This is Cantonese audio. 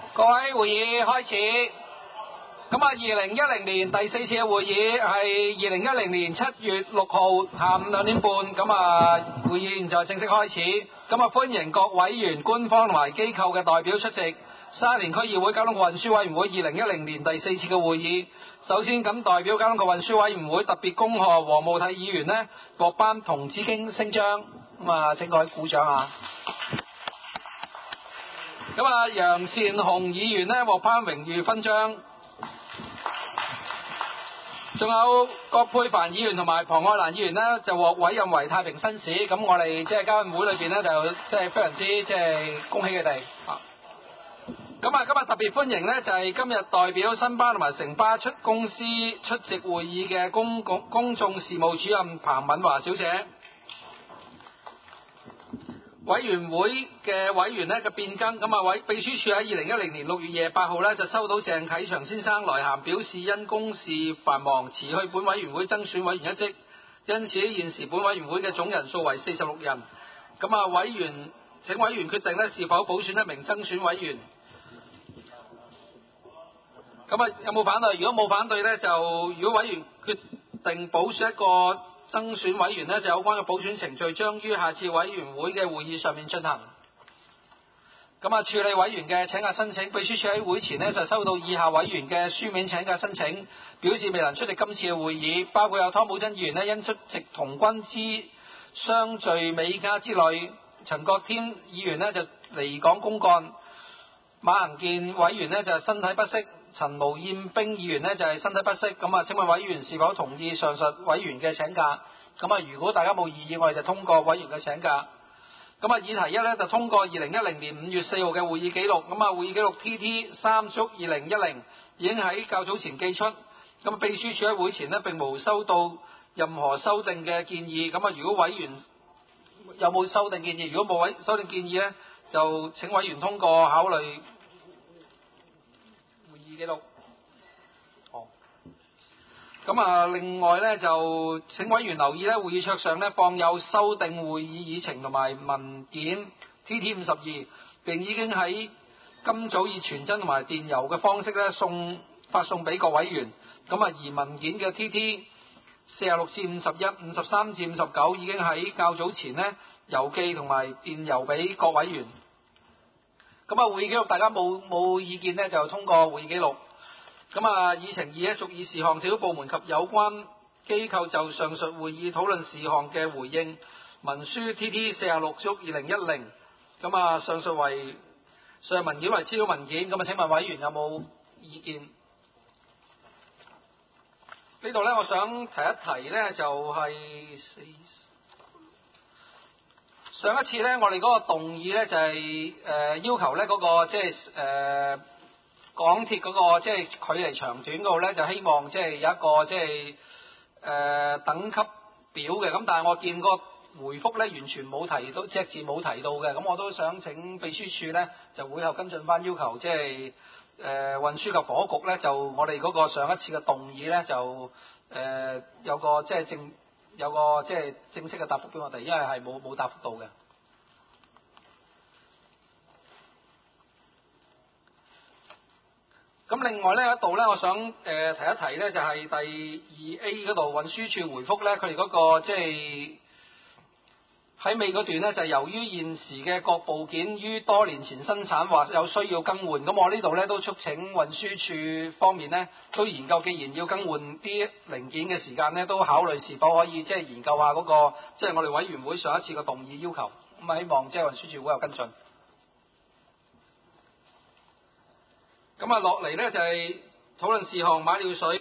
各位會議開始。咁啊，2010年第4次嘅會議係2010年7月6號下午2點半。咁啊，會議現在正式開始。咁啊，歡迎各委員、官方同埋機構嘅代表出席沙田區議會交通局運輸委員會2010年第4次嘅會議。首先咁代表交通局運輸委員會特別恭賀黃慕緹議員呢獲頒銅紫荊星章。咁啊，請各位鼓掌啊！咁啊，楊善雄議員呢獲頒榮譽勳章。仲有葛珮帆議員同埋龐愛蘭議員呢就獲委任為太平紳士。咁我哋即係交運會裏邊呢就即係非常之即係恭喜佢哋。咁啊，今日特別歡迎呢就係今日代表新巴同埋城巴出公司出席會議嘅公眾事務主任彭敏華小姐。委員會嘅委員呢嘅變更。咁啊，秘書處喺2010年6月28號呢就收到鄭啟祥先生來函，表示因公事繁忙辭去本委員會增選委員一職，因此現時本委員會嘅總人數為46人。咁啊，請委員決定呢是否補選一名增選委員。咁啊，有冇反對？如果冇反對呢，如果委員決定補選一個增選委員呢，就有關嘅補選程序將於下次委員會嘅會議上面進行。咁啊，處理委員嘅請假申請，秘書處喺會前呢就收到以下委員嘅書面請假申請，表示未能出席今次嘅會議，包括有湯寶珍議員呢因出席童軍之相聚美家之旅，陳國添議員呢就離港公幹，馬行健委員呢就身體不適，陳毛燕冰議員呢就係身體不適。咁啊，請問委員是否同意上述委員嘅請假？咁啊，如果大家冇異議，我哋就通過委員嘅請假。咁啊，議題一呢就通過2010年5月4號嘅會議記錄。咁啊，會議記錄 TT3/2010已經喺較早前寄出。咁啊，秘書處喺會前呢並無收到任何修訂嘅建議。咁啊，如果委員有冇修訂建議？如果冇修訂建議呢，就請委員通過考慮會議記錄。咁啊，另外呢，就請委員留意呢，會議桌上呢放有修訂會議議程同埋文件 TT52，並已經喺今早以傳真同埋電郵嘅方式呢發送俾各委員。咁啊，而文件嘅 TT46至51、53至59已經喺較早前呢郵寄同埋電郵俾各委員。咁啊，會議記錄大家冇意見呢，就通過會議記錄。咁啊，議程2呢，屬議事項，小部門及有關機構就上述會議討論事項嘅回應文書 TT46/2010。咁啊，上述文件為資料文件。咁啊，請問委員有冇意見？呢度呢，我想提一提呢，就係上一次呢，我哋嗰個動議呢，就係要求呢嗰個即係港鐵嗰個即係距離長短嗰度咧，就希望即係有一個即係等級表嘅。咁但係我見個回覆咧完全冇提到，隻字冇提到嘅。咁我都想請秘書處咧就會後跟進翻，要求即係運輸及房屋局咧，就我哋嗰個上一次嘅動議咧就有個即係正式嘅答覆俾我哋，因為係冇答覆到嘅。咁另外呢一度呢，我想提一提呢，就係第2A 嗰度運輸處回覆呢，佢哋嗰個即係喺尾嗰段呢，就由於現時嘅各部件於多年前生產或有需要更換，咁我呢度呢都促請運輸處方面呢都研究，既然要更換啲零件嘅時間呢，都考慮是否可以即係研究下嗰個即係我哋委員會上一次嘅動議要求。咁希望即係運輸處會有跟進。咁啊，落嚟呢就係討論事項馬料水。